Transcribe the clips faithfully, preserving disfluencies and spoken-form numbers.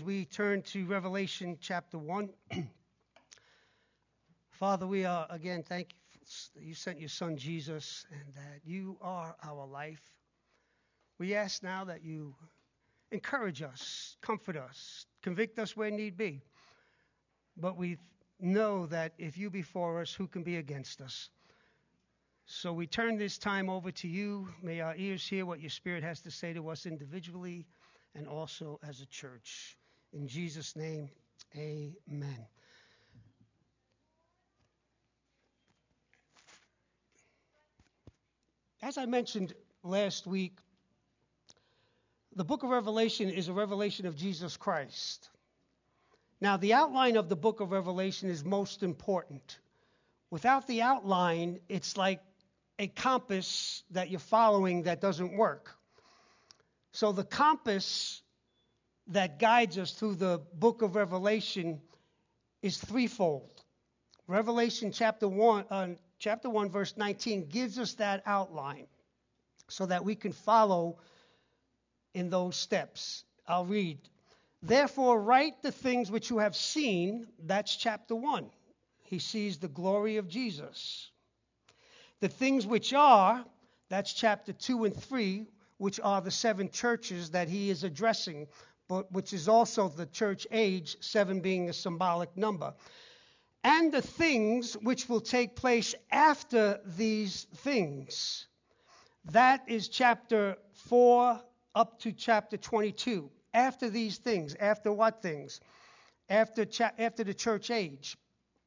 we turn to Revelation chapter one. Father, we are again thank you that you sent your son Jesus and that you are our life. We ask now that you encourage us, comfort us, convict us where need be. But we know that if you be for us, who can be against us? So we turn this time over to you. May our ears hear what your Spirit has to say to us individually and also as a church. In Jesus' name, amen. As I mentioned last week, the book of Revelation is a revelation of Jesus Christ. Now, the outline of the book of Revelation is most important. Without the outline, it's like a compass that you're following that doesn't work. So the compass that guides us through the book of Revelation is threefold. Revelation chapter one, uh, chapter one, verse nineteen gives us that outline so that we can follow in those steps. I'll read. Therefore, write the things which you have seen. That's chapter one. He sees the glory of Jesus. The things which are, that's chapter two and three, which are the seven churches that he is addressing, but which is also the church age, seven being a symbolic number. And the things which will take place after these things. That is chapter four up to chapter twenty-two. After these things. After what things? After, cha- after the church age.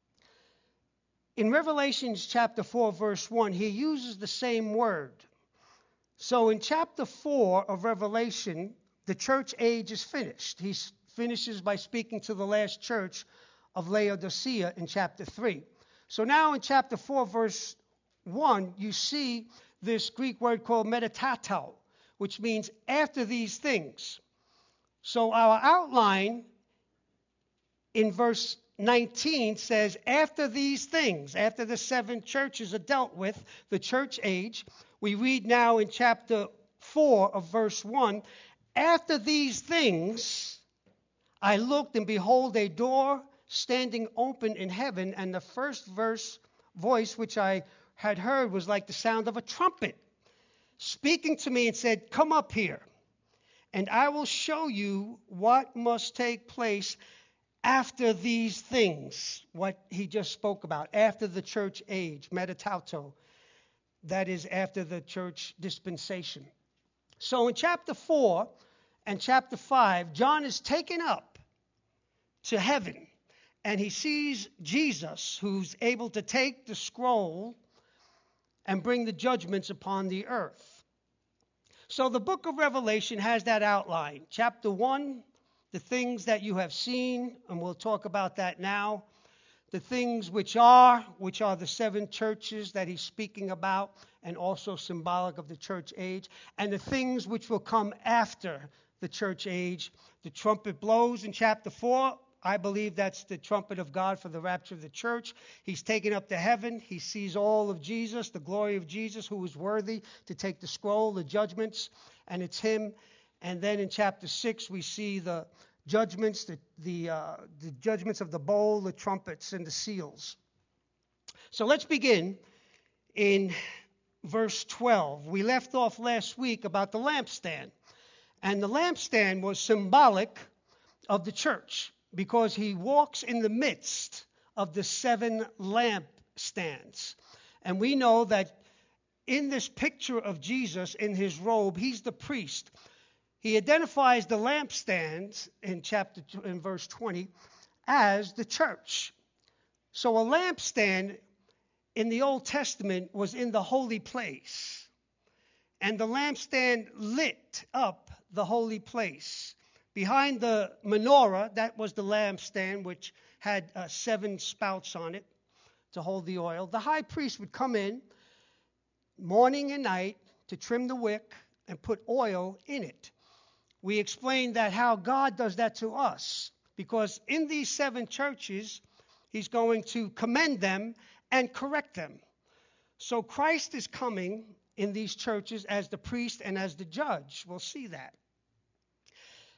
In Revelation chapter four, verse one, he uses the same word. So in chapter four of Revelation, the church age is finished. He finishes by speaking to the last church of Laodicea in chapter three. So now in chapter four, verse one, you see this Greek word called metatato, which means after these things. So our outline in verse nineteen says, after these things, after the seven churches are dealt with, the church age, we read now in chapter four of verse one, after these things, I looked and behold a door standing open in heaven, and the first verse voice which I had heard was like the sound of a trumpet, speaking to me and said, come up here, and I will show you what must take place after these things, what he just spoke about, after the church age, metatauto, that is after the church dispensation. So in chapter four and chapter five, John is taken up to heaven, and he sees Jesus, who's able to take the scroll and bring the judgments upon the earth. So the book of Revelation has that outline. Chapter one, the things that you have seen, and we'll talk about that now. The things which are, which are the seven churches that he's speaking about, and also symbolic of the church age. And the things which will come after the church age. The trumpet blows in chapter four. I believe that's the trumpet of God for the rapture of the church. He's taken up to heaven. He sees all of Jesus, the glory of Jesus, who is worthy to take the scroll, the judgments, and it's him. And then in chapter six, we see the judgments, the the, uh, the judgments of the bowl, the trumpets, and the seals. So let's begin in verse twelve. We left off last week about the lampstand. And the lampstand was symbolic of the church, because he walks in the midst of the seven lampstands. And we know that in this picture of Jesus in his robe, he's the priest. He identifies the lampstands in chapter in verse twenty as the church. So a lampstand in the Old Testament was in the holy place. And the lampstand lit up the holy place. Behind the menorah, that was the lampstand, which had uh, seven spouts on it to hold the oil. The high priest would come in morning and night to trim the wick and put oil in it. We explained that how God does that to us, because in these seven churches, he's going to commend them and correct them. So Christ is coming in these churches as the priest and as the judge. We'll see that.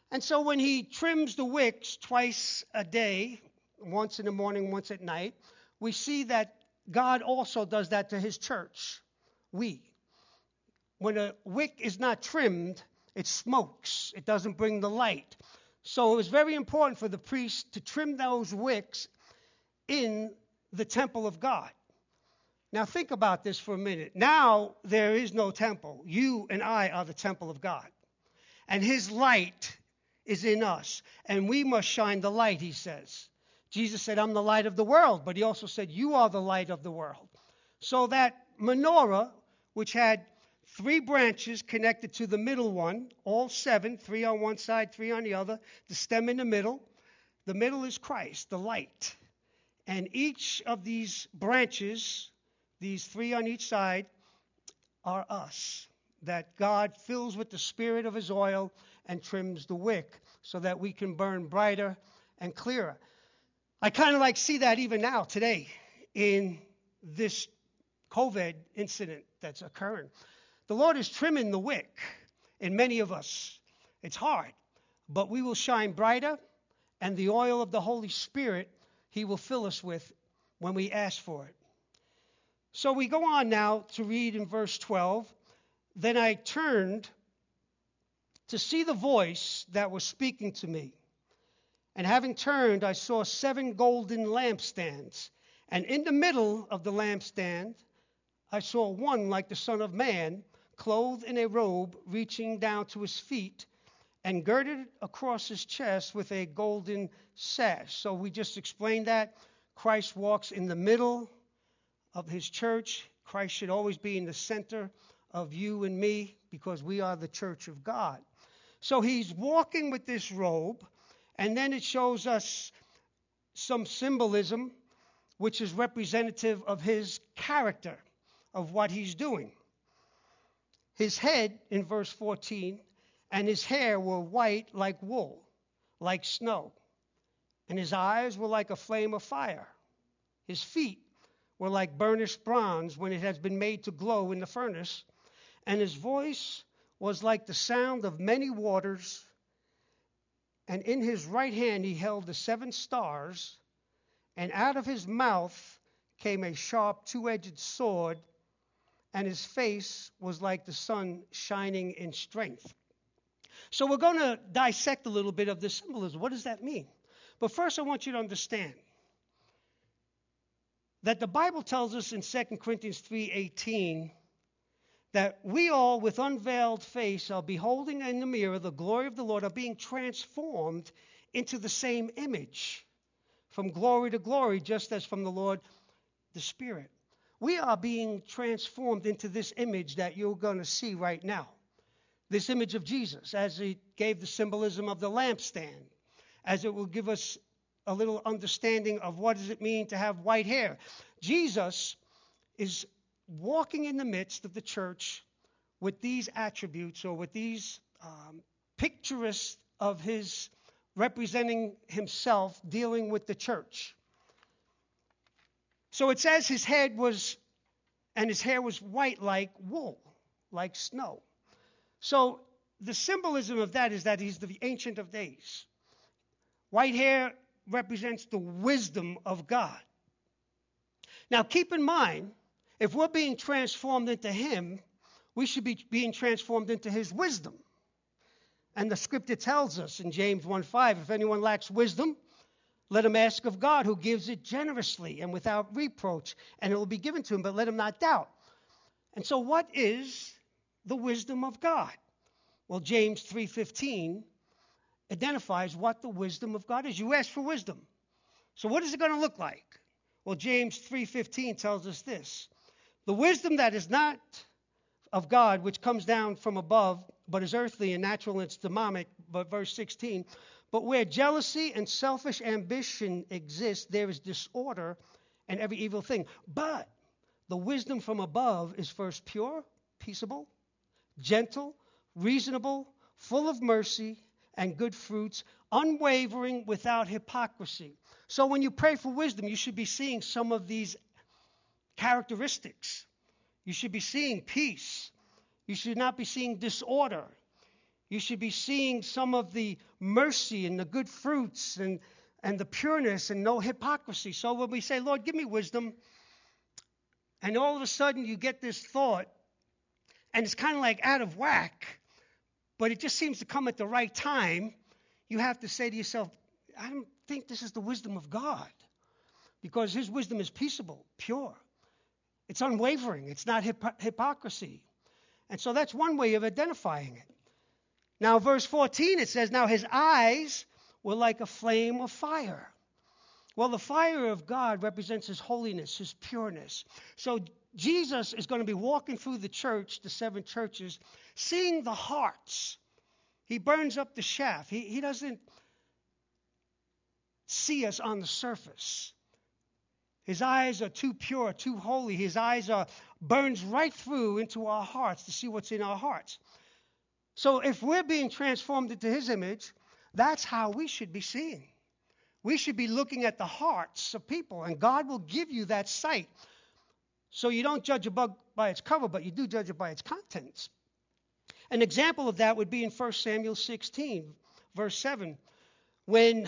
And so when he trims the wicks twice a day, once in the morning, once at night, we see that God also does that to his church. We. When a wick is not trimmed, it smokes. It doesn't bring the light. So it was very important for the priest to trim those wicks in the temple of God. Now think about this for a minute. Now there is no temple. You and I are the temple of God. And his light is in us. And we must shine the light, he says. Jesus said, I'm the light of the world. But he also said, you are the light of the world. So that menorah, which had three branches connected to the middle one, all seven, three on one side, three on the other, the stem in the middle. The middle is Christ, the light. And each of these branches, these three on each side, are us, that God fills with the spirit of his oil and trims the wick so that we can burn brighter and clearer. I kind of like see that even now, today, in this COVID incident that's occurring. The Lord is trimming the wick in many of us. It's hard, but we will shine brighter, and the oil of the Holy Spirit he will fill us with when we ask for it. So we go on now to read in verse twelve. Then I turned to see the voice that was speaking to me. And having turned, I saw seven golden lampstands. And in the middle of the lampstand, I saw one like the Son of Man, clothed in a robe reaching down to his feet, and girded across his chest with a golden sash. So we just explained that. Christ walks in the middle of his church. Christ should always be in the center of you and me because we are the church of God. So he's walking with this robe, and then it shows us some symbolism which is representative of his character, of what he's doing. His head, in verse fourteen, and his hair were white like wool, like snow. And his eyes were like a flame of fire. His feet were like burnished bronze when it has been made to glow in the furnace. And his voice was like the sound of many waters. And in his right hand he held the seven stars. And out of his mouth came a sharp two-edged sword. And his face was like the sun shining in strength. So we're going to dissect a little bit of this symbolism. What does that mean? But first I want you to understand that the Bible tells us in Second Corinthians three eighteen that we all with unveiled face are beholding in the mirror the glory of the Lord, are being transformed into the same image from glory to glory, just as from the Lord the Spirit. We are being transformed into this image that you're going to see right now. This image of Jesus, as he gave the symbolism of the lampstand, as it will give us a little understanding of what does it mean to have white hair. Jesus is walking in the midst of the church with these attributes, or with these um, pictures of his representing himself dealing with the church. So it says his head was, and his hair was white like wool, like snow. So the symbolism of that is that he's the Ancient of Days. White hair represents the wisdom of God. Now keep in mind, if we're being transformed into him, we should be being transformed into his wisdom. And the scripture tells us in James one five, if anyone lacks wisdom, let him ask of God, who gives it generously and without reproach, and it will be given to him, but let him not doubt. And so what is the wisdom of God? Well, James three fifteen identifies what the wisdom of God is. You ask for wisdom. So what is it going to look like? Well, James three fifteen tells us this. The wisdom that is not of God, which comes down from above, but is earthly and natural and it's demonic, but verse sixteen, but where jealousy and selfish ambition exist, there is disorder and every evil thing. But the wisdom from above is first pure, peaceable, gentle, reasonable, full of mercy and good fruits, unwavering, without hypocrisy. So when you pray for wisdom, you should be seeing some of these characteristics. You should be seeing peace. You should not be seeing disorder. You should be seeing some of the mercy and the good fruits and, and the pureness and no hypocrisy. So when we say, Lord, give me wisdom, and all of a sudden you get this thought, and it's kind of like out of whack, but it just seems to come at the right time, you have to say to yourself, I don't think this is the wisdom of God, because his wisdom is peaceable, pure. It's unwavering. It's not hip- hypocrisy. And so that's one way of identifying it. Now, verse fourteen, it says, now his eyes were like a flame of fire. Well, the fire of God represents his holiness, his pureness. So Jesus is going to be walking through the church, the seven churches, seeing the hearts. He burns up the chaff. He, he doesn't see us on the surface. His eyes are too pure, too holy. His eyes are burns right through into our hearts to see what's in our hearts. So if we're being transformed into his image, that's how we should be seeing. We should be looking at the hearts of people, and God will give you that sight. So you don't judge a book by its cover, but you do judge it by its contents. An example of that would be in First Samuel sixteen, verse seven. When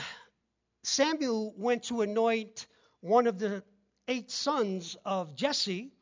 Samuel went to anoint one of the eight sons of Jesse,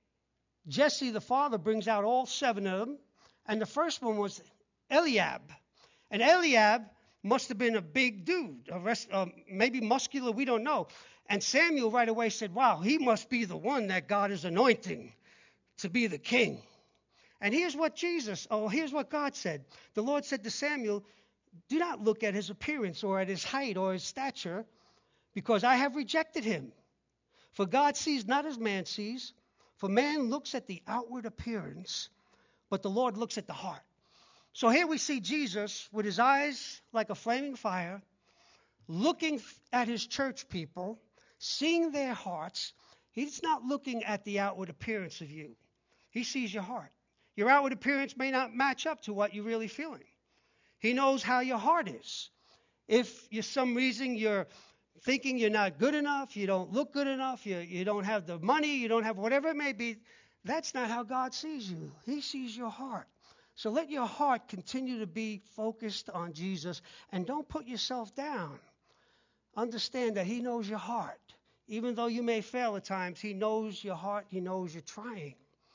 Jesse, the father, brings out all seven of them. And the first one was Eliab. And Eliab must have been a big dude, a rest, uh, maybe muscular, we don't know. And Samuel right away said, wow, he must be the one that God is anointing to be the king. And here's what Jesus, oh, here's what God said. The Lord said to Samuel, do not look at his appearance or at his height or his stature, because I have rejected him. For God sees not as man sees, for man looks at the outward appearance, but the Lord looks at the heart. So here we see Jesus with his eyes like a flaming fire, looking at his church people, seeing their hearts. He's not looking at the outward appearance of you. He sees your heart. Your outward appearance may not match up to what you're really feeling. He knows how your heart is. If for some reason you're thinking you're not good enough, you don't look good enough, you, you don't have the money, you don't have whatever it may be, that's not how God sees you. He sees your heart. So let your heart continue to be focused on Jesus, and don't put yourself down. Understand that he knows your heart. Even though you may fail at times, he knows your heart, he knows you're trying.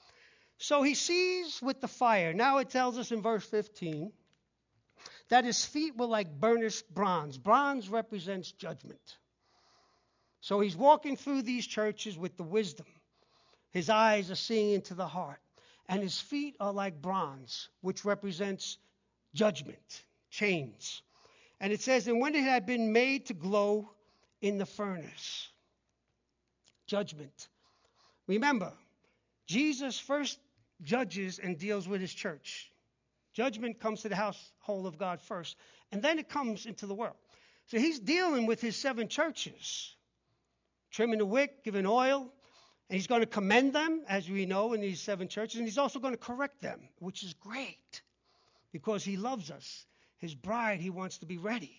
So he sees with the fire. Now it tells us in verse fifteen that his feet were like burnished bronze. Bronze represents judgment. So he's walking through these churches with the wisdom. His eyes are seeing into the heart. And his feet are like bronze, which represents judgment, chains. And it says, and when it had been made to glow in the furnace, judgment. Remember, Jesus first judges and deals with his church. Judgment comes to the household of God first, and then it comes into the world. So he's dealing with his seven churches, trimming the wick, giving oil, and he's going to commend them, as we know, in these seven churches, and he's also going to correct them, which is great, because he loves us. His bride, he wants to be ready.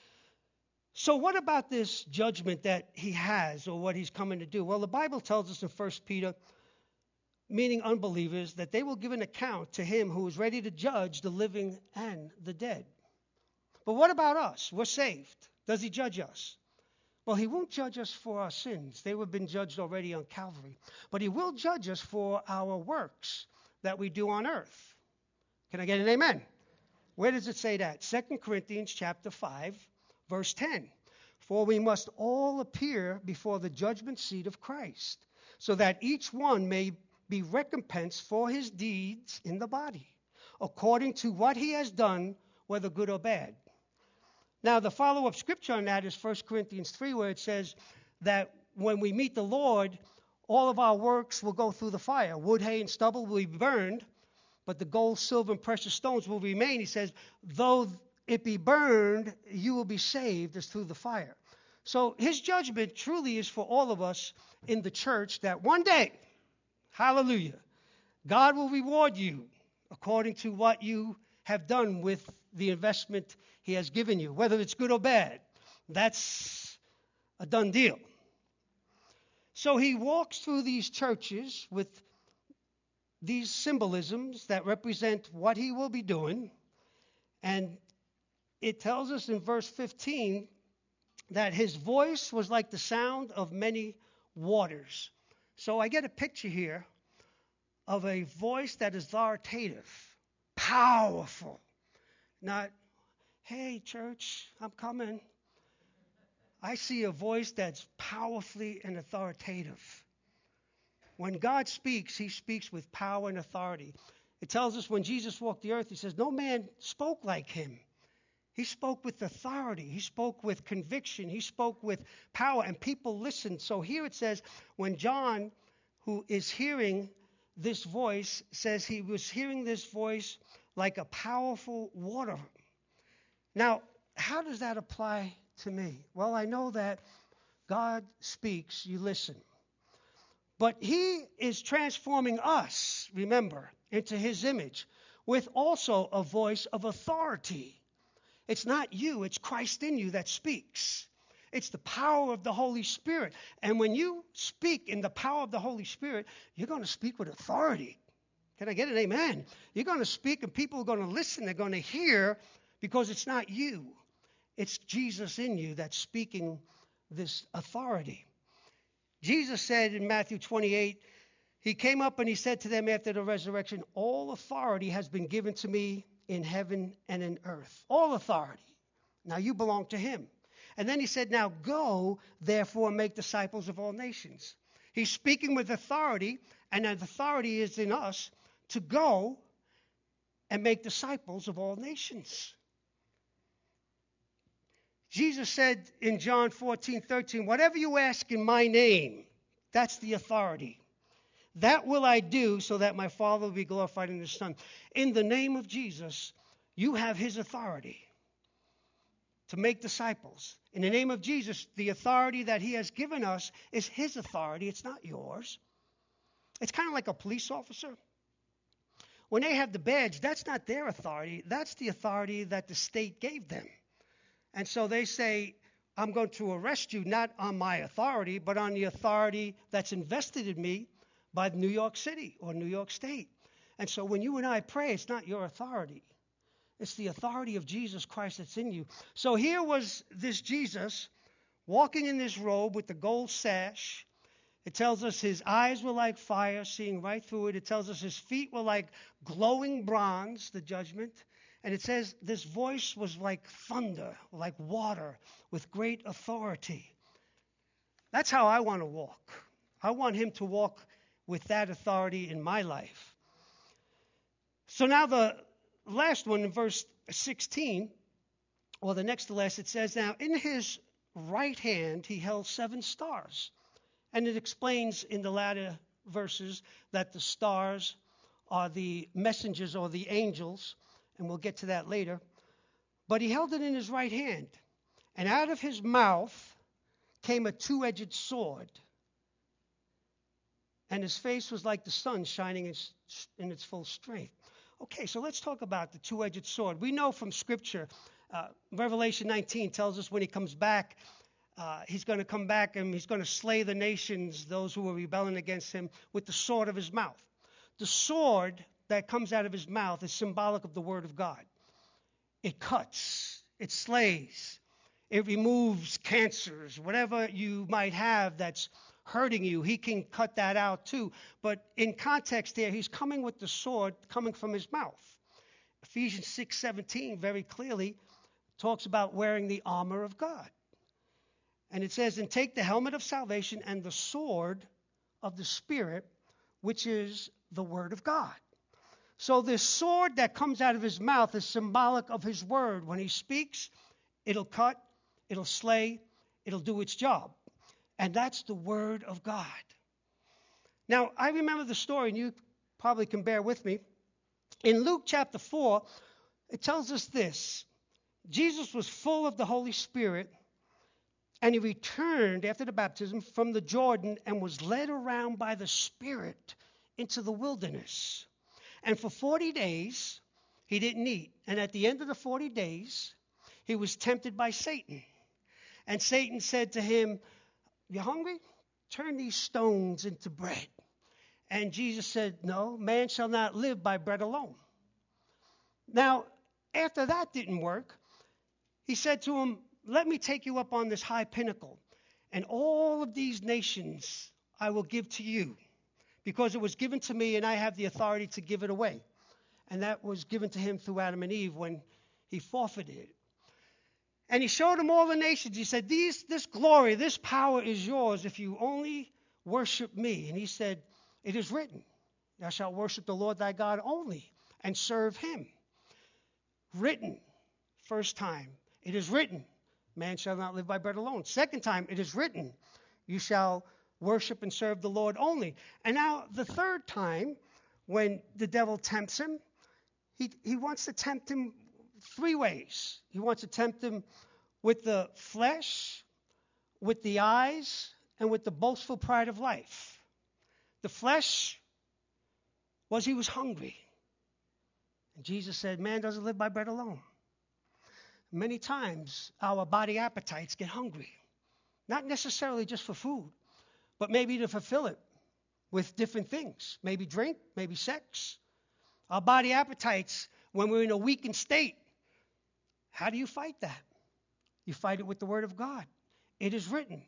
So what about this judgment that he has, or what he's coming to do? Well, the Bible tells us in First Peter, meaning unbelievers, that they will give an account to him who is ready to judge the living and the dead. But what about us? We're saved. Does he judge us? Well, he won't judge us for our sins. They have been judged already on Calvary. But he will judge us for our works that we do on earth. Can I get an amen? Where does it say that? Second Corinthians chapter five, verse ten. For we must all appear before the judgment seat of Christ, so that each one may be recompensed for his deeds in the body, according to what he has done, whether good or bad. Now, the follow-up scripture on that is First Corinthians three, where it says that when we meet the Lord, all of our works will go through the fire. Wood, hay, and stubble will be burned, but the gold, silver, and precious stones will remain. He says, though it be burned, you will be saved as through the fire. So his judgment truly is for all of us in the church, that one day, hallelujah, God will reward you according to what you have done with the investment he has given you, whether it's good or bad. That's a done deal. So he walks through these churches with these symbolisms that represent what he will be doing. And it tells us in verse fifteen that his voice was like the sound of many waters. So I get a picture here of a voice that is authoritative, powerful, not, hey, church, I'm coming. I see a voice that's powerfully and authoritative. When God speaks, he speaks with power and authority. It tells us when Jesus walked the earth, he says, no man spoke like him. He spoke with authority. He spoke with conviction. He spoke with power, and people listened. So here it says, when John, who is hearing this voice, says he was hearing this voice like a powerful water. Now, how does that apply to me? Well, I know that God speaks, you listen. But he is transforming us, remember, into his image with also a voice of authority. It's not you, it's Christ in you that speaks. It's the power of the Holy Spirit. And when you speak in the power of the Holy Spirit, you're going to speak with authority. Can I get an amen? You're going to speak and people are going to listen. They're going to hear because it's not you. It's Jesus in you that's speaking this authority. Jesus said in Matthew twenty-eight, he came up and he said to them after the resurrection, all authority has been given to me in heaven and in earth. All authority. Now you belong to him. And then he said, now go, therefore, make disciples of all nations. He's speaking with authority, and that authority is in us to go and make disciples of all nations. Jesus said in John fourteen thirteen, whatever you ask in my name, that's the authority. That will I do so that my Father will be glorified in his Son. In the name of Jesus, you have his authority to make disciples. In the name of Jesus, the authority that he has given us is his authority. It's not yours. It's kind of like a police officer. When they have the badge, that's not their authority. That's the authority that the state gave them. And so they say, I'm going to arrest you not on my authority, but on the authority that's invested in me by New York City or New York State. And so when you and I pray, it's not your authority. It's the authority of Jesus Christ that's in you. So here was this Jesus walking in this robe with the gold sash. It tells us his eyes were like fire, seeing right through it. It tells us his feet were like glowing bronze, the judgment. And it says this voice was like thunder, like water, with great authority. That's how I want to walk. I want him to walk with that authority in my life. So now the last one in verse sixteen, or the next to last, it says, now in his right hand he held seven stars. And it explains in the latter verses that the stars are the messengers or the angels, and we'll get to that later. But he held it in his right hand, and out of his mouth came a two-edged sword, and his face was like the sun shining in, in its full strength. Okay, so let's talk about the two-edged sword. We know from Scripture, uh, Revelation nineteen tells us when he comes back, uh, he's going to come back and he's going to slay the nations, those who were rebelling against him, with the sword of his mouth. The sword that comes out of his mouth is symbolic of the Word of God. It cuts, it slays, it removes cancers, whatever you might have that's hurting you, he can cut that out too. But in context here, he's coming with the sword coming from his mouth. Ephesians six seventeen very clearly talks about wearing the armor of God. And it says, and take the helmet of salvation and the sword of the Spirit, which is the Word of God. So this sword that comes out of his mouth is symbolic of his word. When he speaks, it'll cut, it'll slay, it'll do its job. And that's the Word of God. Now, I remember the story, and you probably can bear with me. In Luke chapter four, it tells us this. Jesus was full of the Holy Spirit, and he returned after the baptism from the Jordan and was led around by the Spirit into the wilderness. And for forty days, he didn't eat. And at the end of the forty days, he was tempted by Satan. And Satan said to him, you hungry? Turn these stones into bread. And Jesus said, no, man shall not live by bread alone. Now, after that didn't work, he said to him, let me take you up on this high pinnacle, and all of these nations I will give to you, because it was given to me and I have the authority to give it away. And that was given to him through Adam and Eve when he forfeited it. And he showed him all the nations. He said, These, this glory, this power is yours if you only worship me. And he said, it is written, thou shalt worship the Lord thy God only and serve him. Written, first time, it is written, man shall not live by bread alone. Second time, it is written, you shall worship and serve the Lord only. And now the third time, when the devil tempts him, he, he wants to tempt him three ways. He wants to tempt him with the flesh, with the eyes, and with the boastful pride of life. The flesh was he was hungry. And Jesus said, man doesn't live by bread alone. Many times our body appetites get hungry. Not necessarily just for food, but maybe to fulfill it with different things. Maybe drink, maybe sex. Our body appetites, when we're in a weakened state, how do you fight that? You fight it with the word of God. It is written.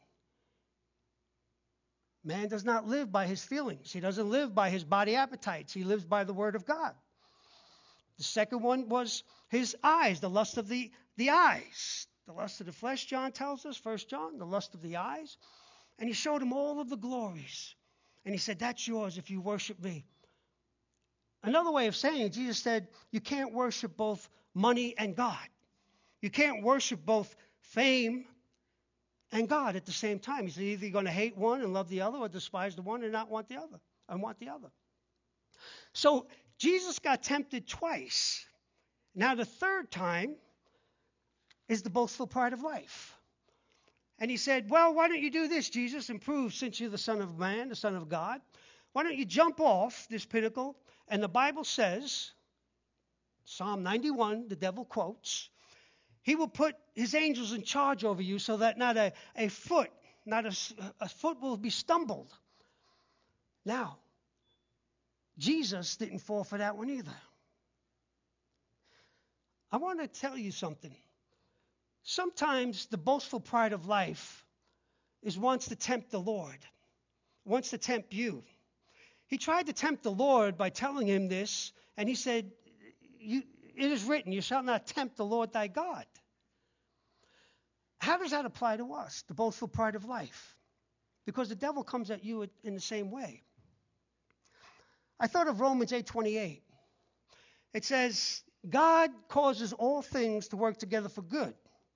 Man does not live by his feelings. He doesn't live by his body appetites. He lives by the word of God. The second one was his eyes, the lust of the, the eyes. The lust of the flesh, John tells us, First John, the lust of the eyes. And he showed him all of the glories. And he said, that's yours if you worship me. Another way of saying it, Jesus said, you can't worship both money and God. You can't worship both fame and God at the same time. He said, either you're going to hate one and love the other, or despise the one and not want the other, and want the other. So Jesus got tempted twice. Now the third time is the boastful pride of life. And he said, well, why don't you do this, Jesus, and prove, since you're the Son of Man, the Son of God, why don't you jump off this pinnacle? And the Bible says, Psalm ninety-one, the devil quotes, he will put his angels in charge over you so that not a, a foot, not a, a foot will be stumbled. Now, Jesus didn't fall for that one either. I want to tell you something. Sometimes the boastful pride of life is wants to tempt the Lord, wants to tempt you. He tried to tempt the Lord by telling him this, and he said, you, it is written, you shall not tempt the Lord thy God. How does that apply to us, the boastful pride of life? Because the devil comes at you in the same way. I thought of Romans eight twenty-eight. It says, God causes all things to work together for good.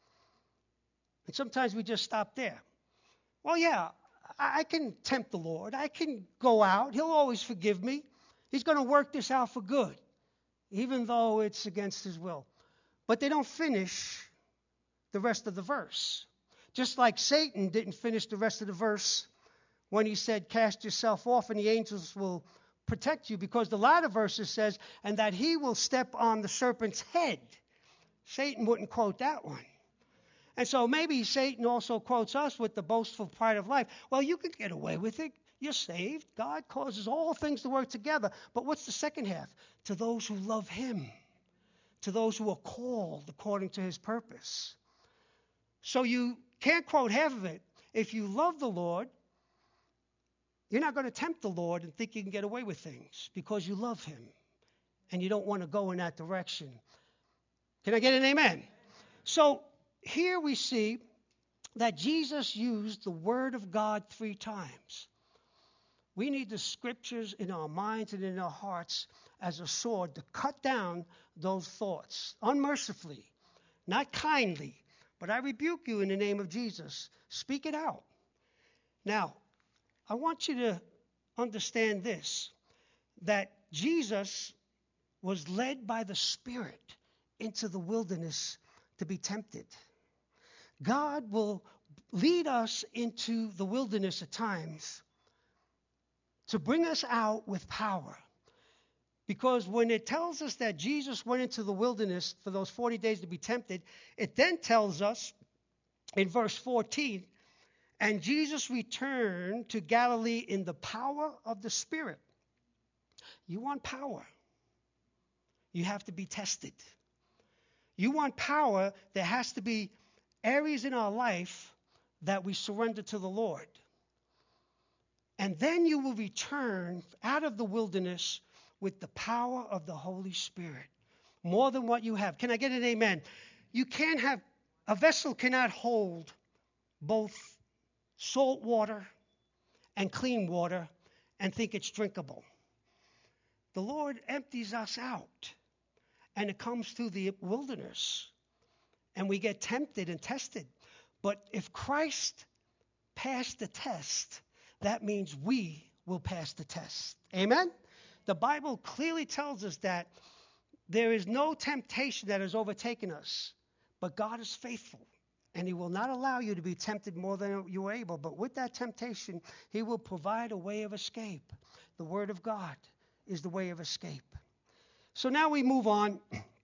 And sometimes we just stop there. Well, yeah, I can tempt the Lord. I can go out. He'll always forgive me. He's going to work this out for good, even though it's against his will. But they don't finish the rest of the verse. Just like Satan didn't finish the rest of the verse when he said, cast yourself off and the angels will protect you, because the latter verses says, and that he will step on the serpent's head. Satan wouldn't quote that one. And so maybe Satan also quotes us with the boastful pride of life. Well, you can get away with it. You're saved. God causes all things to work together. But what's the second half? To those who love him. To those who are called according to his purpose. So you can't quote half of it. If you love the Lord, you're not going to tempt the Lord and think you can get away with things because you love him and you don't want to go in that direction. Can I get an amen? So here we see that Jesus used the word of God three times. We need the scriptures in our minds and in our hearts as a sword to cut down those thoughts unmercifully, not kindly, but I rebuke you in the name of Jesus. Speak it out. Now, I want you to understand this, that Jesus was led by the Spirit into the wilderness to be tempted. God will lead us into the wilderness at times to bring us out with power. Because when it tells us that Jesus went into the wilderness for those forty days to be tempted, it then tells us in verse fourteen, and Jesus returned to Galilee in the power of the Spirit. You want power, you have to be tested. You want power, there has to be areas in our life that we surrender to the Lord. And then you will return out of the wilderness with the power of the Holy Spirit. More than what you have. Can I get an amen? You can't have, a vessel cannot hold both salt water and clean water and think it's drinkable. The Lord empties us out, and it comes through the wilderness, and we get tempted and tested. But if Christ passed the test, that means we will pass the test. Amen? The Bible clearly tells us that there is no temptation that has overtaken us, but God is faithful, and he will not allow you to be tempted more than you are able. But with that temptation, he will provide a way of escape. The Word of God is the way of escape. So now we move on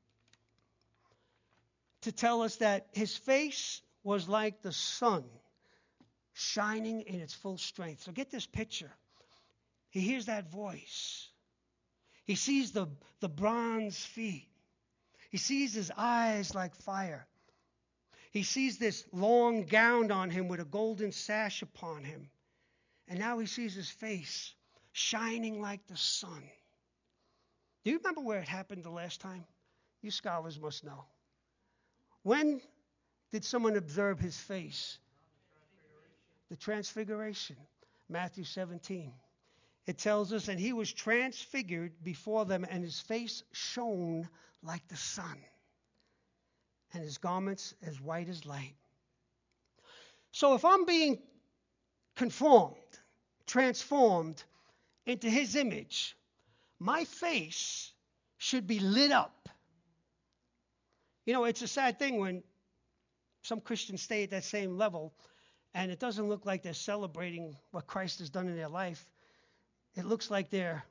to tell us that his face was like the sun, shining in its full strength. So get this picture. He hears that voice. He sees the, the bronze feet. He sees his eyes like fire. He sees this long gown on him with a golden sash upon him. And now he sees his face shining like the sun. Do you remember where it happened the last time? You scholars must know. When did someone observe his face? The transfiguration. Matthew seventeen. It tells us, and he was transfigured before them, and his face shone like the sun, and his garments as white as light. So if I'm being conformed, transformed into his image, my face should be lit up. You know, it's a sad thing when some Christians stay at that same level, and it doesn't look like they're celebrating what Christ has done in their life. It looks like they're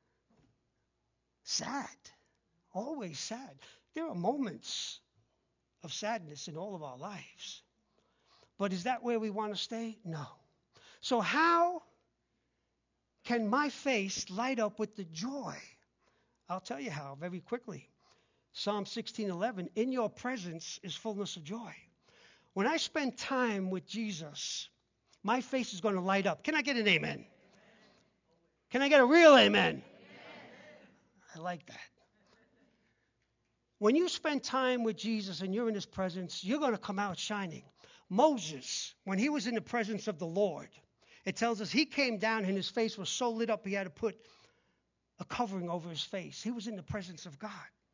sad, always sad. There are moments of sadness in all of our lives. But is that where we want to stay? No. So how can my face light up with the joy? I'll tell you how very quickly. Psalm sixteen eleven, in your presence is fullness of joy. When I spend time with Jesus, my face is going to light up. Can I get an amen? Can I get a real amen? Amen? I like that. When you spend time with Jesus and you're in his presence, you're going to come out shining. Moses, when he was in the presence of the Lord, it tells us he came down and his face was so lit up he had to put a covering over his face. He was in the presence of God.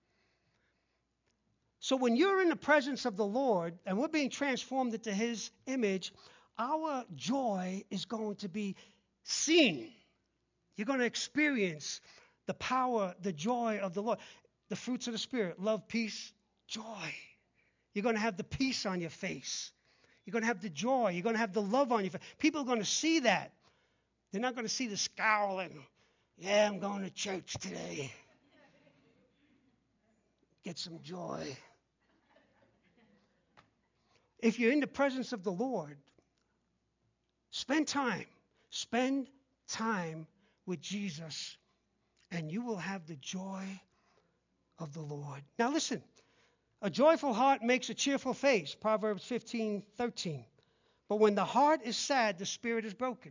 So when you're in the presence of the Lord and we're being transformed into his image, our joy is going to be seen. You're going to experience the power, the joy of the Lord. The fruits of the Spirit, love, peace, joy. You're going to have the peace on your face. You're going to have the joy. You're going to have the love on your face. People are going to see that. They're not going to see the scowl and, yeah, I'm going to church today. Get some joy. If you're in the presence of the Lord, spend time. Spend time with Jesus, and you will have the joy of the Lord. Now listen, a joyful heart makes a cheerful face, Proverbs fifteen thirteen. But when the heart is sad, the spirit is broken.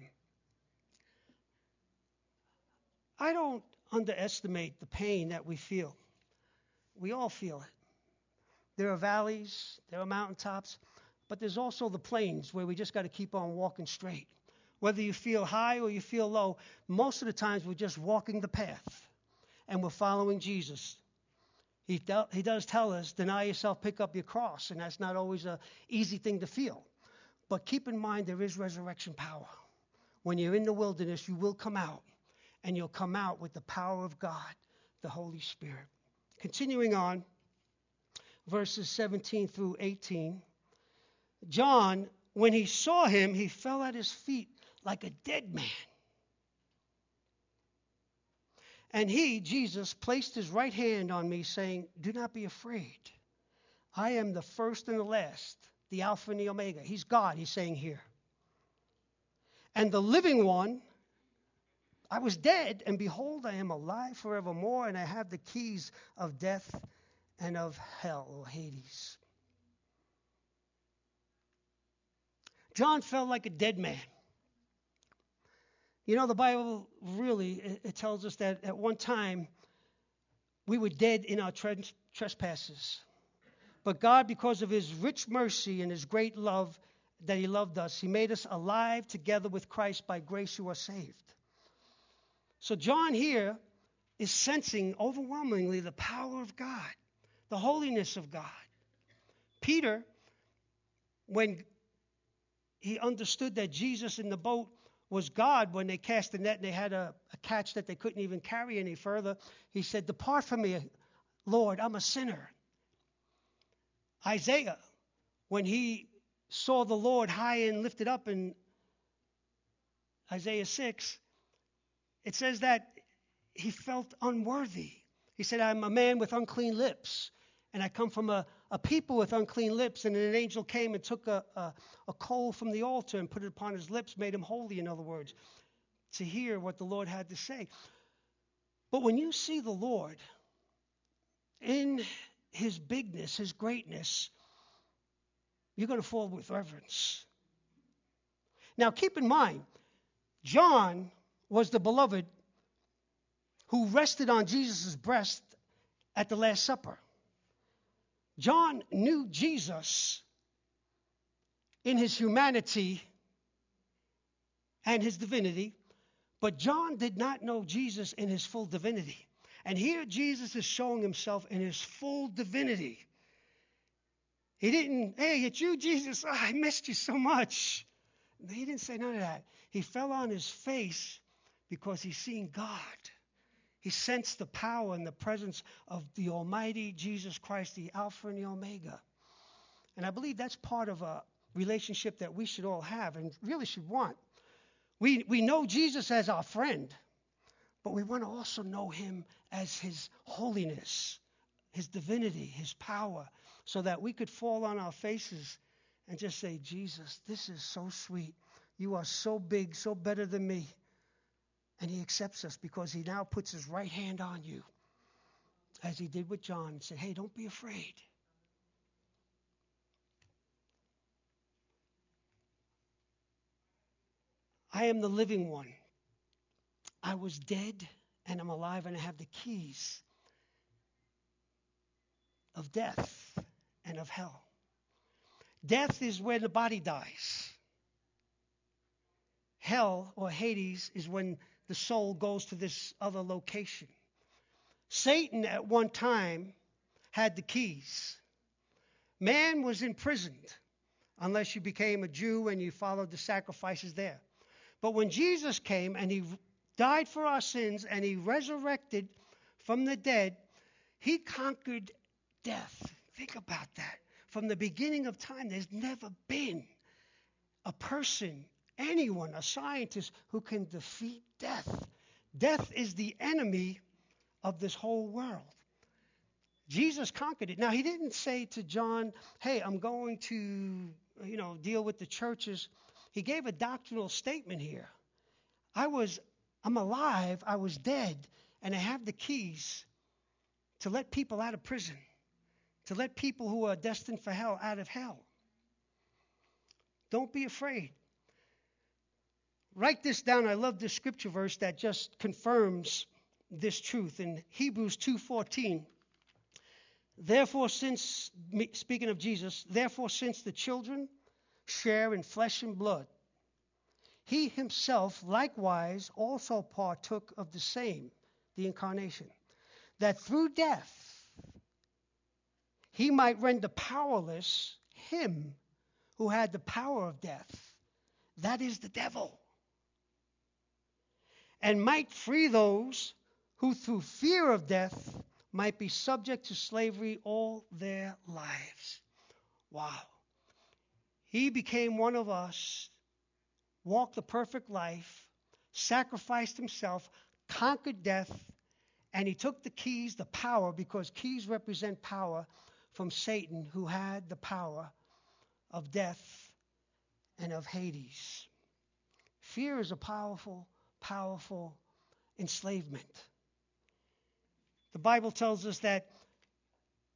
I don't underestimate the pain that we feel. We all feel it. There are valleys, there are mountaintops, but there's also the plains where we just got to keep on walking straight. Whether you feel high or you feel low, most of the times we're just walking the path and we're following Jesus. He, do, he does tell us, deny yourself, pick up your cross, and that's not always an easy thing to feel. But keep in mind there is resurrection power. When you're in the wilderness, you will come out, and you'll come out with the power of God, the Holy Spirit. Continuing on, verses seventeen through eighteen. John, when he saw him, he fell at his feet like a dead man. And he, Jesus, placed his right hand on me, saying, do not be afraid. I am the first and the last, the Alpha and the Omega. He's God, he's saying here. And the living one, I was dead, and behold, I am alive forevermore, and I have the keys of death and of hell or Hades. John felt like a dead man. You know, the Bible really, it, it tells us that at one time we were dead in our tres- trespasses. But God, because of his rich mercy and his great love that he loved us, he made us alive together with Christ. By grace you are saved. So John here is sensing overwhelmingly the power of God, the holiness of God. Peter, when he understood that Jesus in the boat was God, when they cast the net and they had a, a catch that they couldn't even carry any further, he said, "Depart from me, Lord, I'm a sinner." Isaiah, when he saw the Lord high and lifted up in Isaiah six, it says that he felt unworthy. He said, "I'm a man with unclean lips, and I come from a, a people with unclean lips." And an angel came and took a, a, a coal from the altar and put it upon his lips, made him holy, in other words, to hear what the Lord had to say. But when you see the Lord in his bigness, his greatness, you're going to fall with reverence. Now, keep in mind, John was the beloved who rested on Jesus' breast at the Last Supper. John knew Jesus in his humanity and his divinity, but John did not know Jesus in his full divinity. And here Jesus is showing himself in his full divinity. He didn't, "Hey, it's you, Jesus. Oh, I missed you so much." He didn't say none of that. He fell on his face because he's seeing God. He sensed the power and the presence of the Almighty Jesus Christ, the Alpha and the Omega. And I believe that's part of a relationship that we should all have and really should want. We, we know Jesus as our friend, but we want to also know him as his holiness, his divinity, his power, so that we could fall on our faces and just say, "Jesus, this is so sweet. You are so big, so better than me." And he accepts us because he now puts his right hand on you, as he did with John, and said, "Hey, don't be afraid." I am the living one. I was dead and I'm alive, and I have the keys of death and of hell. Death is where the body dies. Hell, or Hades, is when the soul goes to this other location. Satan at one time had the keys. Man was imprisoned unless you became a Jew and you followed the sacrifices there. But when Jesus came and he died for our sins and he resurrected from the dead, he conquered death. Think about that. From the beginning of time, there's never been a person, anyone, a scientist who can defeat death. Death is the enemy of this whole world. Jesus conquered it. Now, he didn't say to John, "Hey, I'm going to, you know, deal with the churches." He gave a doctrinal statement here. I was, I'm alive, I was dead, and I have the keys to let people out of prison, to let people who are destined for hell out of hell. Don't be afraid. Write this down. I love this scripture verse that just confirms this truth. In Hebrews two fourteen, therefore since, speaking of Jesus, therefore since the children share in flesh and blood, he himself likewise also partook of the same, the incarnation, that through death he might render powerless him who had the power of death, that is the devil, and might free those who through fear of death might be subject to slavery all their lives. Wow. He became one of us, walked the perfect life, sacrificed himself, conquered death, and he took the keys, the power, because keys represent power, from Satan, who had the power of death and of Hades. Fear is a powerful, powerful enslavement. The Bible tells us that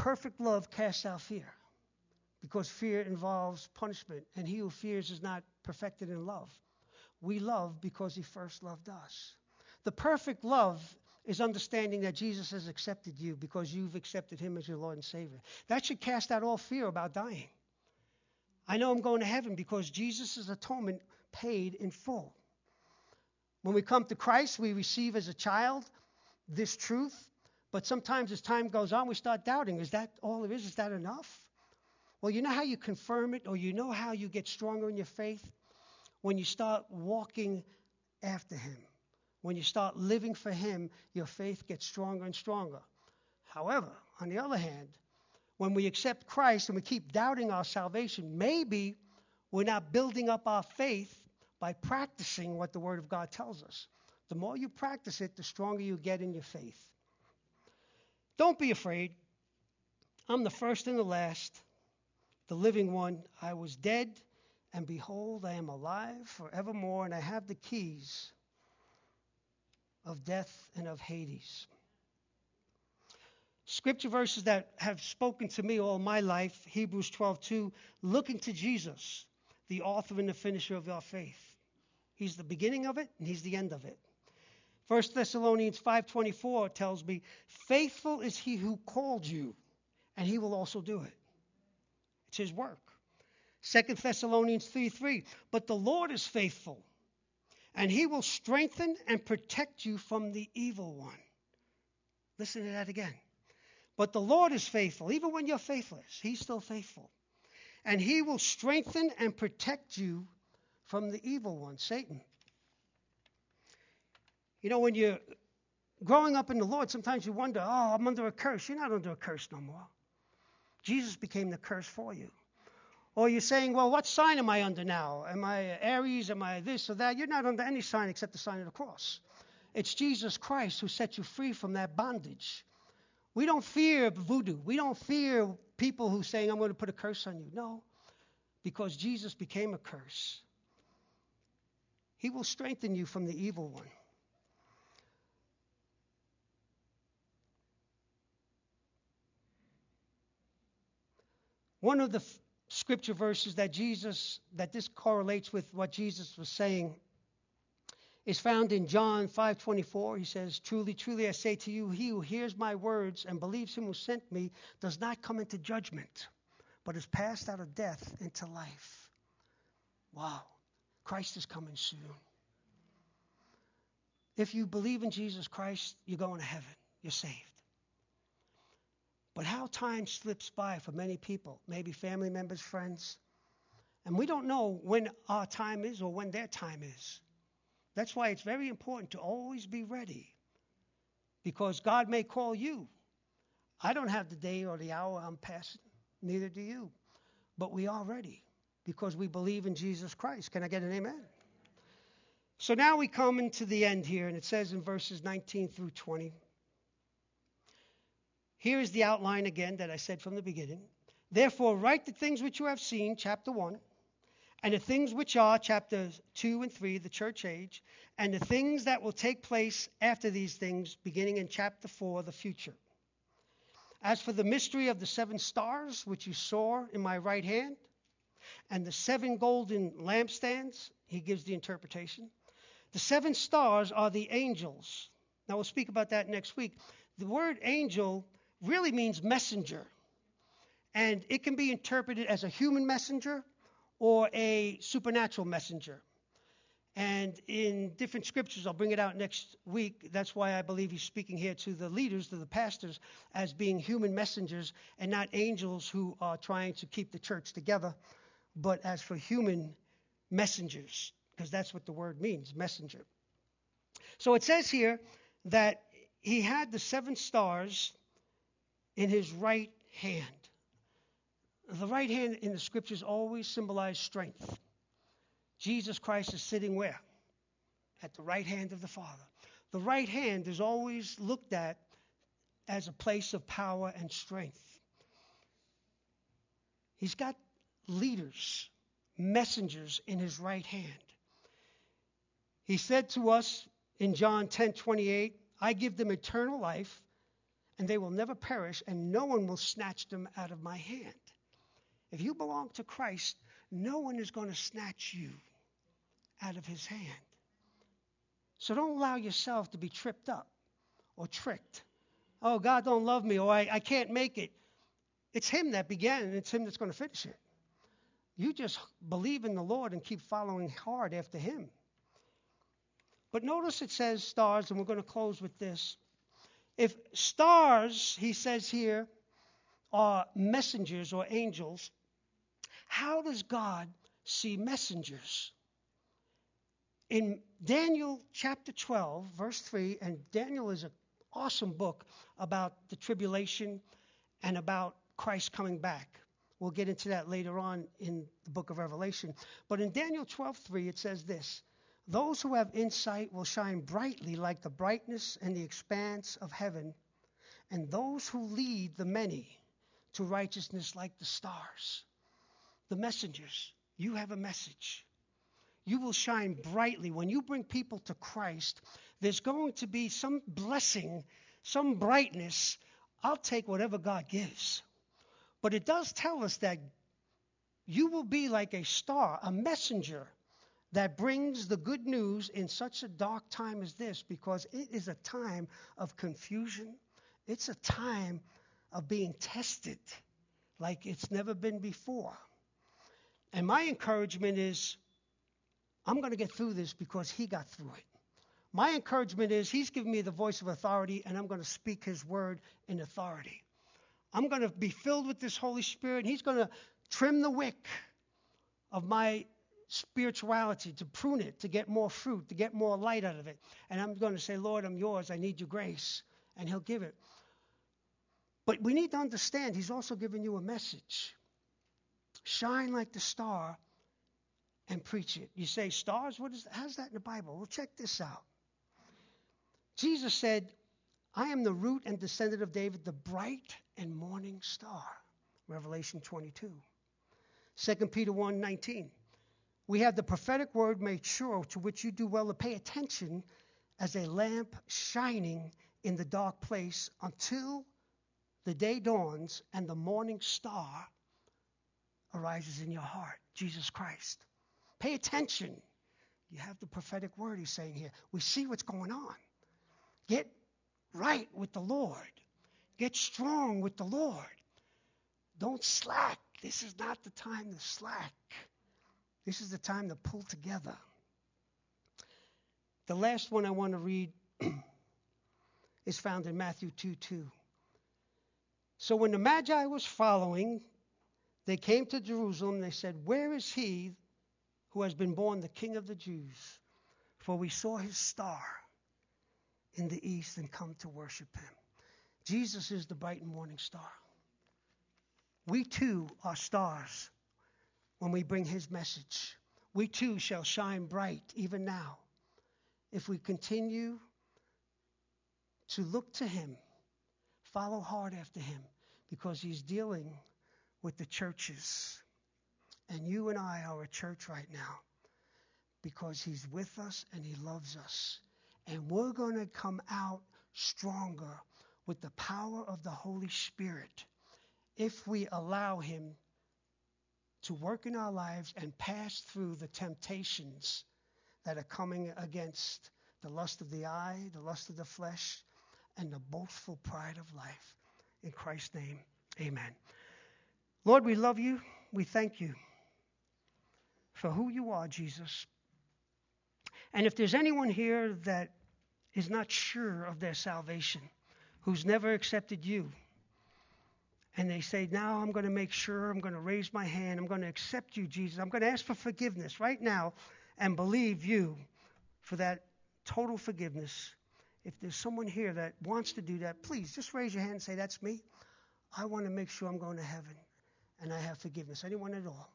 perfect love casts out fear, because fear involves punishment, and he who fears is not perfected in love. We love because he first loved us. The perfect love is understanding that Jesus has accepted you because you've accepted him as your Lord and Savior. That should cast out all fear about dying. I know I'm going to heaven because Jesus' atonement paid in full. When we come to Christ, we receive as a child this truth, but sometimes as time goes on, we start doubting, is that all there is? Is that enough? Well, you know how you confirm it, or you know how you get stronger in your faith? When you start walking after him. When you start living for him, your faith gets stronger and stronger. However, on the other hand, when we accept Christ and we keep doubting our salvation, maybe we're not building up our faith by practicing what the Word of God tells us. The more you practice it, the stronger you get in your faith. Don't be afraid. I'm the first and the last, the living one. I was dead, and behold, I am alive forevermore, and I have the keys of death and of Hades. Scripture verses that have spoken to me all my life, Hebrews twelve two, looking to Jesus, the author and the finisher of our faith. He's the beginning of it, and he's the end of it. First Thessalonians five twenty-four tells me, faithful is he who called you, and he will also do it. It's his work. Second Thessalonians three three, but the Lord is faithful, and he will strengthen and protect you from the evil one. Listen to that again. But the Lord is faithful. Even when you're faithless, he's still faithful. And he will strengthen and protect you from the evil one, Satan. You know, when you're growing up in the Lord, sometimes you wonder, oh, I'm under a curse. You're not under a curse no more. Jesus became the curse for you. Or you're saying, well, what sign am I under now? Am I Aries? Am I this or that? You're not under any sign except the sign of the cross. It's Jesus Christ who set you free from that bondage. We don't fear voodoo. We don't fear people who saying, I'm going to put a curse on you. No, because Jesus became a curse. He will strengthen you from the evil one. One of the f- scripture verses that Jesus, that this correlates with what Jesus was saying is found in John five twenty-four. He says, truly, truly, I say to you, he who hears my words and believes him who sent me does not come into judgment, but is passed out of death into life. Wow. Christ is coming soon. If you believe in Jesus Christ, you're going to heaven. You're saved. But how time slips by for many people, maybe family members, friends, and we don't know when our time is or when their time is. That's why it's very important to always be ready, because God may call you. I don't have the day or the hour I'm passing, neither do you. But we are ready because we believe in Jesus Christ. Can I get an amen? So now we come into the end here, and it says in verses nineteen through twenty. Here is the outline again that I said from the beginning. Therefore, write the things which you have seen, chapter one, and the things which are, chapters two and three, the church age, and the things that will take place after these things, beginning in chapter four, the future. As for the mystery of the seven stars, which you saw in my right hand, and the seven golden lampstands, he gives the interpretation. The seven stars are the angels. Now, we'll speak about that next week. The word angel really means messenger, and it can be interpreted as a human messenger or a supernatural messenger. And in different scriptures, I'll bring it out next week. That's why I believe he's speaking here to the leaders, to the pastors, as being human messengers and not angels who are trying to keep the church together, but as for human messengers, because that's what the word means, messenger. So it says here that he had the seven stars in his right hand. The right hand in the scriptures always symbolize strength. Jesus Christ is sitting where? At the right hand of the Father. The right hand is always looked at as a place of power and strength. He's got leaders, messengers in his right hand. He said to us in John ten twenty-eight, I give them eternal life, and they will never perish, and no one will snatch them out of my hand. If you belong to Christ, no one is going to snatch you out of his hand. So don't allow yourself to be tripped up or tricked. Oh, God don't love me, or I, I can't make it. It's him that began, and it's him that's going to finish it. You just believe in the Lord and keep following hard after him. But notice it says stars, and we're going to close with this. If stars, he says here, are messengers or angels, how does God see messengers? In Daniel chapter twelve, verse three, and Daniel is an awesome book about the tribulation and about Christ coming back. We'll get into that later on in the book of Revelation. But in Daniel twelve three, it says this: those who have insight will shine brightly like the brightness and the expanse of heaven, and those who lead the many to righteousness like the stars. The messengers, you have a message. You will shine brightly. When you bring people to Christ, there's going to be some blessing, some brightness. I'll take whatever God gives. But it does tell us that you will be like a star, a messenger that brings the good news in such a dark time as this, because it is a time of confusion. It's a time of being tested like it's never been before. And my encouragement is, I'm going to get through this because he got through it. My encouragement is, he's given me the voice of authority, and I'm going to speak his word in authority. I'm going to be filled with this Holy Spirit, and he's going to trim the wick of my spirituality, to prune it, to get more fruit, to get more light out of it. And I'm going to say, Lord, I'm yours. I need your grace. And he'll give it. But we need to understand, he's also given you a message. Shine like the star and preach it. You say, stars? What is that? How's that in the Bible? Well, check this out. Jesus said, I am the root and descendant of David, the bright and morning star. Revelation twenty-two. Second Peter one nineteen. We have the prophetic word made sure, to which you do well to pay attention as a lamp shining in the dark place until the day dawns and the morning star arises in your heart, Jesus Christ. Pay attention. You have the prophetic word he's saying here. We see what's going on. Get right with the Lord. Get strong with the Lord. Don't slack. This is not the time to slack. This is the time to pull together. The last one I want to read is found in Matthew two two. So when the Magi was following, they came to Jerusalem. They said, where is he who has been born the King of the Jews? For we saw his star in the east and come to worship him. Jesus is the bright and morning star. We too are stars when we bring his message. We too shall shine bright even now if we continue to look to him, follow hard after him, because he's dealing with the churches. And you and I are a church right now because he's with us and he loves us. And we're going to come out stronger with the power of the Holy Spirit if we allow him to work in our lives and pass through the temptations that are coming against the lust of the eye, the lust of the flesh, and the boastful pride of life. In Christ's name, amen. Lord, we love you. We thank you for who you are, Jesus. And if there's anyone here that is not sure of their salvation, who's never accepted you, and they say, now I'm going to make sure, I'm going to raise my hand, I'm going to accept you, Jesus. I'm going to ask for forgiveness right now and believe you for that total forgiveness. If there's someone here that wants to do that, please just raise your hand and say, that's me. I want to make sure I'm going to heaven and I have forgiveness. Anyone at all?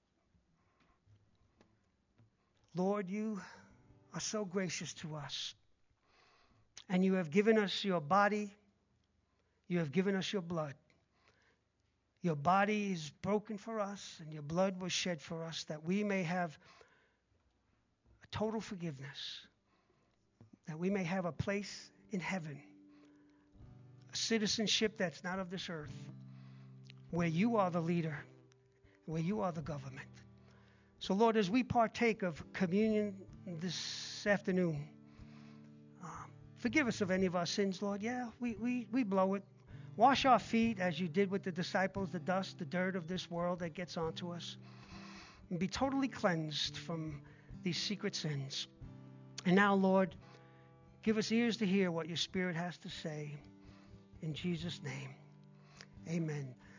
Lord, you are so gracious to us. And you have given us your body. You have given us your blood. Your body is broken for us, and your blood was shed for us, that we may have a total forgiveness, that we may have a place in heaven, a citizenship that's not of this earth, where you are the leader, where you are the government. So, Lord, as we partake of communion this afternoon, um, forgive us of any of our sins, Lord. Yeah, we, we, we blow it. Wash our feet as you did with the disciples, the dust, the dirt of this world that gets onto us, and be totally cleansed from these secret sins. And now, Lord, give us ears to hear what your Spirit has to say. In Jesus' name, amen.